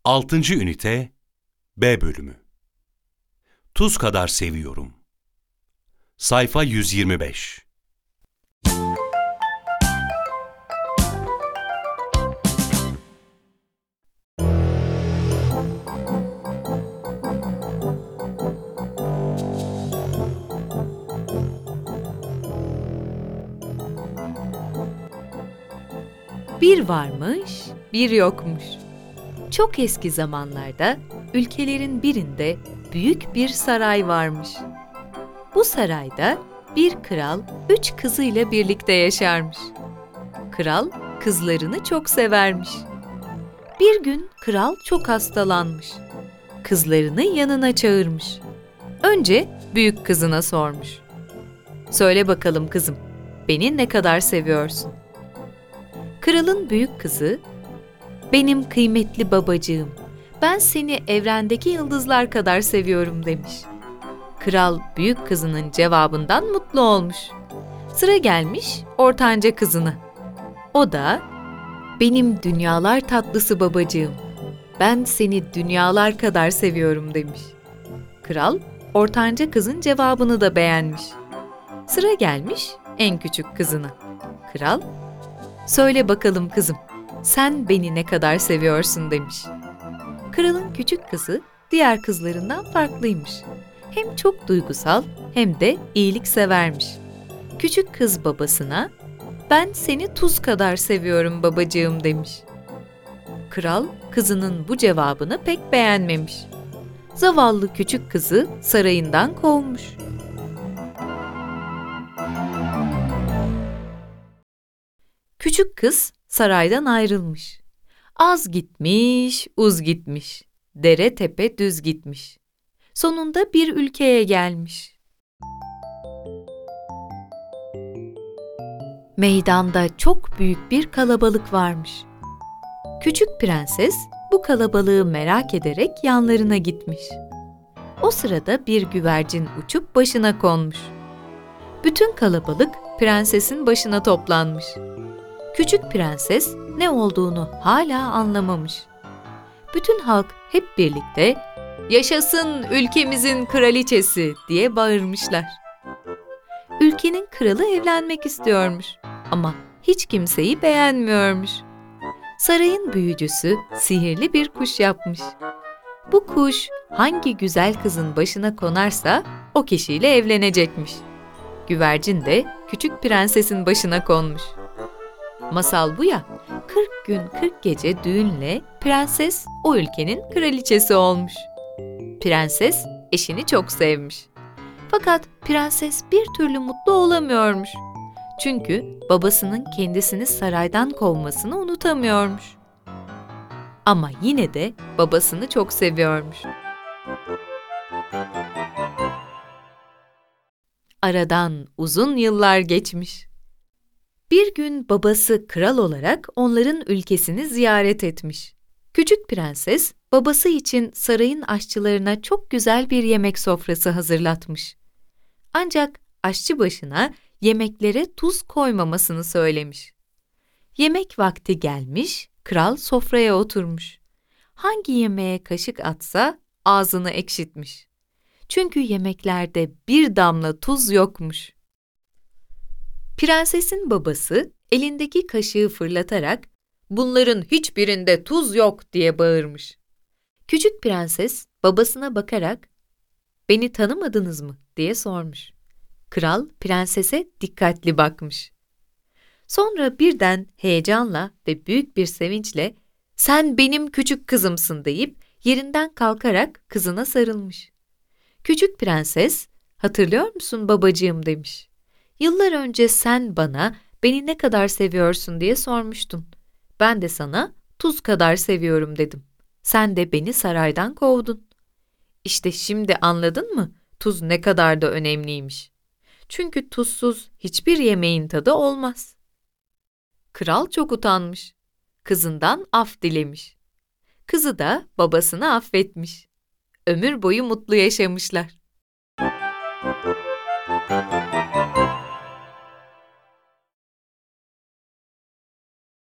6. ünite B bölümü. Tuz kadar seviyorum. Sayfa 125. Bir varmış, bir yokmuş. Çok eski zamanlarda ülkelerin birinde büyük bir saray varmış. Bu sarayda bir kral 3 kızıyla birlikte yaşarmış. Kral kızlarını çok severmiş. Bir gün kral çok hastalanmış. Kızlarını yanına çağırmış. Önce büyük kızına sormuş. "Söyle bakalım kızım, beni ne kadar seviyorsun?" Kralın büyük kızı, "Benim kıymetli babacığım, ben seni evrendeki yıldızlar kadar seviyorum," demiş. Kral büyük kızının cevabından mutlu olmuş. Sıra gelmiş ortanca kızına. O da, "Benim dünyalar tatlısı babacığım, ben seni dünyalar kadar seviyorum," demiş. Kral ortanca kızın cevabını da beğenmiş. Sıra gelmiş en küçük kızına. Kral, "Söyle bakalım kızım, sen beni ne kadar seviyorsun," demiş. Kralın küçük kızı diğer kızlarından farklıymış. Hem çok duygusal hem de iyiliksevermiş. Küçük kız babasına, "Ben seni tuz kadar seviyorum babacığım," demiş. Kral kızının bu cevabını pek beğenmemiş. Zavallı küçük kızı sarayından kovmuş. Küçük kız saraydan ayrılmış. Az gitmiş, uz gitmiş. Dere tepe düz gitmiş. Sonunda bir ülkeye gelmiş. Meydanda çok büyük bir kalabalık varmış. Küçük prenses bu kalabalığı merak ederek yanlarına gitmiş. O sırada bir güvercin uçup başına konmuş. Bütün kalabalık prensesin başına toplanmış. Küçük prenses ne olduğunu hala anlamamış. Bütün halk hep birlikte "Yaşasın ülkemizin kraliçesi," diye bağırmışlar. Ülkenin kralı evlenmek istiyormuş ama hiç kimseyi beğenmiyormuş. Sarayın büyücüsü sihirli bir kuş yapmış. Bu kuş hangi güzel kızın başına konarsa o kişiyle evlenecekmiş. Güvercin de küçük prensesin başına konmuş. Masal bu ya, 40 gün 40 gece düğünle prenses o ülkenin kraliçesi olmuş. Prenses eşini çok sevmiş. Fakat prenses bir türlü mutlu olamıyormuş. Çünkü babasının kendisini saraydan kovmasını unutamıyormuş. Ama yine de babasını çok seviyormuş. Aradan uzun yıllar geçmiş. Bir gün babası kral olarak onların ülkesini ziyaret etmiş. Küçük prenses, babası için sarayın aşçılarına çok güzel bir yemek sofrası hazırlatmış. Ancak aşçı başına yemeklere tuz koymamasını söylemiş. Yemek vakti gelmiş, kral sofraya oturmuş. Hangi yemeğe kaşık atsa ağzını ekşitmiş. Çünkü yemeklerde bir damla tuz yokmuş. Prensesin babası elindeki kaşığı fırlatarak "Bunların hiçbirinde tuz yok," diye bağırmış. Küçük prenses babasına bakarak "Beni tanımadınız mı?" diye sormuş. Kral prensese dikkatli bakmış. Sonra birden heyecanla ve büyük bir sevinçle "Sen benim küçük kızımsın," deyip yerinden kalkarak kızına sarılmış. Küçük prenses, "Hatırlıyor musun babacığım?" demiş. "Yıllar önce sen bana beni ne kadar seviyorsun diye sormuştun. Ben de sana tuz kadar seviyorum dedim. Sen de beni saraydan kovdun. İşte şimdi anladın mı tuz ne kadar da önemliymiş. Çünkü tuzsuz hiçbir yemeğin tadı olmaz." Kral çok utanmış. Kızından af dilemiş. Kızı da babasını affetmiş. Ömür boyu mutlu yaşamışlar.